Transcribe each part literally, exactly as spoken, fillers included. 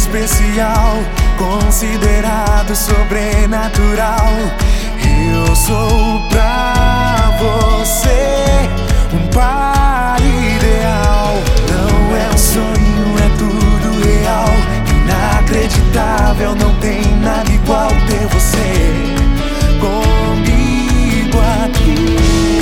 especial, considerado sobrenatural. Eu sou pra você um par ideal. Não é um sonho, é tudo real. Inacreditável, não tem nada igual ter você comigo aqui.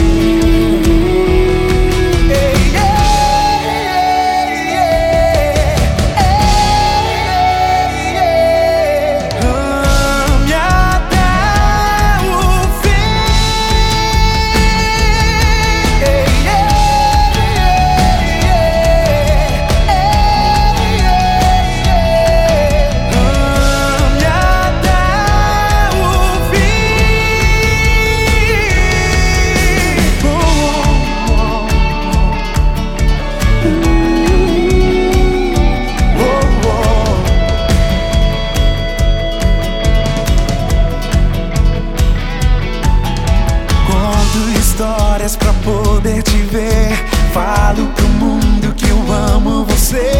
Histórias pra poder te ver. Falo pro mundo que eu amo você.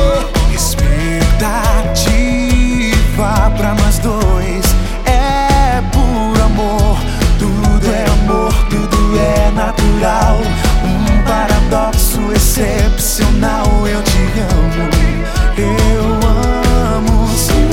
Expectativa pra nós dois é por amor. Tudo é amor, tudo é natural. Um paradoxo excepcional. Eu te amo, eu amo sim.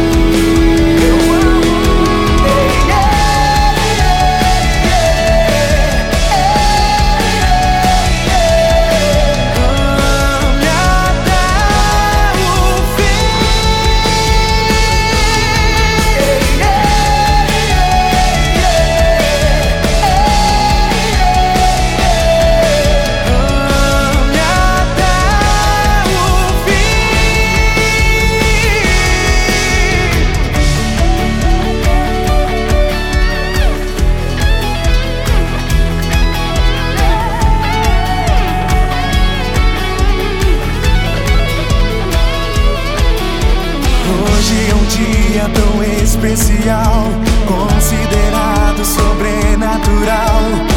Hoje é um dia tão especial, considerado sobrenatural.